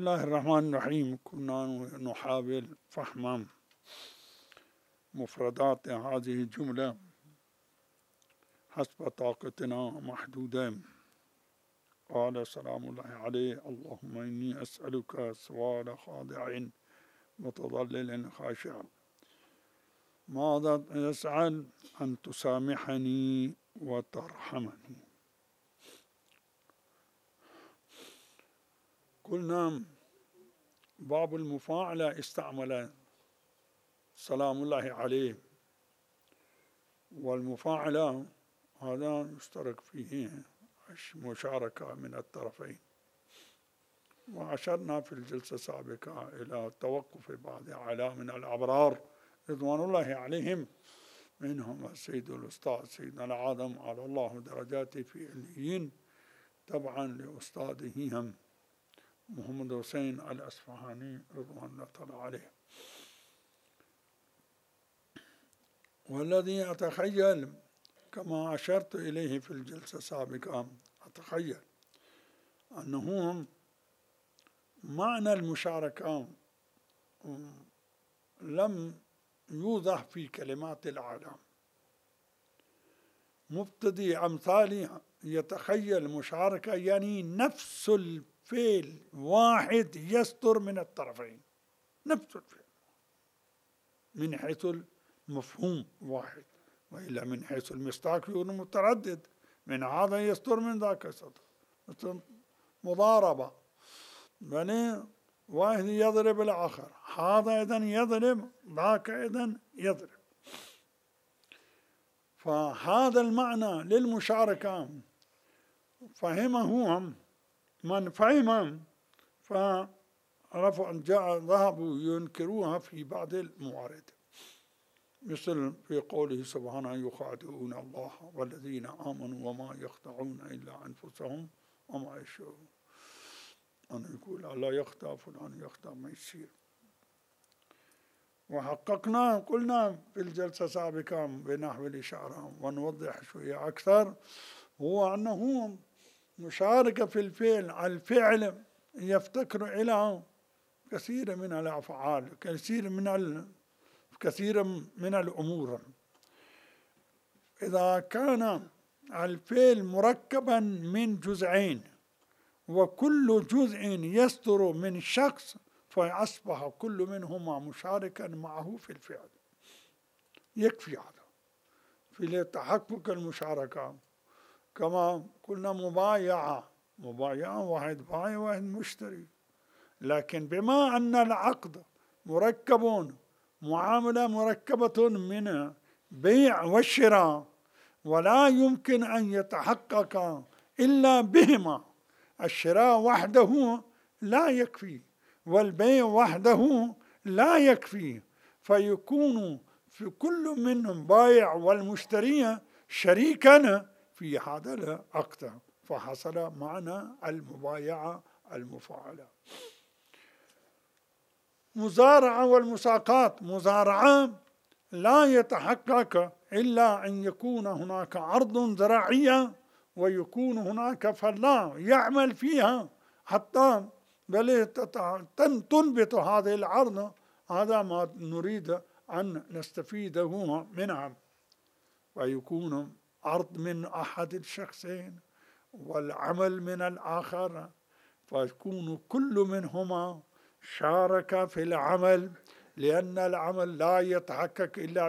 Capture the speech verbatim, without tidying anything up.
الله الرحمن الرحيم. كنا نحاول فهم مفردات هذه الجملة حسب طاقتنا محدودة. قال سلام الله عليه: اللهم إني أسألك سؤال خاضع متضلل خاشع. ماذا يسأل؟ أن تسامحني وترحمني. قلنا باب المفاعلة استعمل سلام الله عليه، والمفاعلة هذا يشترك فيه مشاركة من الطرفين. وأشرنا في الجلسة السابقة إلى توقف بعض أعلام من الأبرار رضوان الله عليهم، منهم السيد الأستاذ سيدنا العظم على الله درجاته في عليين، طبعا لأستاذه هم محمد حسين الأصفهاني رضوان الله تعالى عليه. والذي أتخيل كما أشرت إليه في الجلسة السابقة، أتخيل أنه معنى المشاركة لم يوضح في كلمات العالم. مبتدئ أمثالي يتخيل مشاركة يعني نفس الفعل واحد يصدر من الطرفين، نفس الفعل من حيث المفهوم واحد، وإلا من حيث المصداق يكون متردد، من هذا يصدر من ذاك يصدر، مثل مضاربة، يعني واحد يضرب الآخر، هذا إذن يضرب ذاك إذن يضرب. فهذا المعنى للمشاركة فهمه من فهم، فرفع جاء ذهبوا ينكروها في بعض الموارد، مثل في قوله سبحانه: يخادعون الله والذين آمنوا وما يخدعون إلا أنفسهم وما يشعرون. أنا يقول لا يخدع فلان، يخدع ما يصير. وحققنا قلنا في الجلسة السابقة بنحو الإشارة ونوضح شوية أكثر، هو أنه مشاركة في الفعل، الفعل يفتكر إلى كثير من الأفعال، كثير من ال... كثير من الأمور. إذا كان الفعل مركبا من جزئين وكل جزء يصدر من شخص، فأصبح كل منهما مشاركا معه في الفعل. يكفي هذا في تحقق المشاركة. كما قلنا مبايعة، مبايعة واحد بايع واحد مشتري، لكن بما أن العقد مركب، معاملة مركبة من بيع والشراء، ولا يمكن أن يتحقق إلا بهما. الشراء وحده لا يكفي، والبيع وحده لا يكفي، فيكون في كل منهم بايع والمشتري شريكا في هذا العقد، فحصل معنى المبايعة المفاعلة. مزارعة والمساقات، مزارعة لا يتحقق إلا أن يكون هناك أرض زراعية ويكون هناك فلاح يعمل فيها حتى بل تنبت هذه الأرض. هذا ما نريد أن نستفيده منها، ويكون أرض من أحد الشخصين والعمل من الآخر، فيكون كل منهما شارك في العمل، لأن العمل لا يتحقق إلا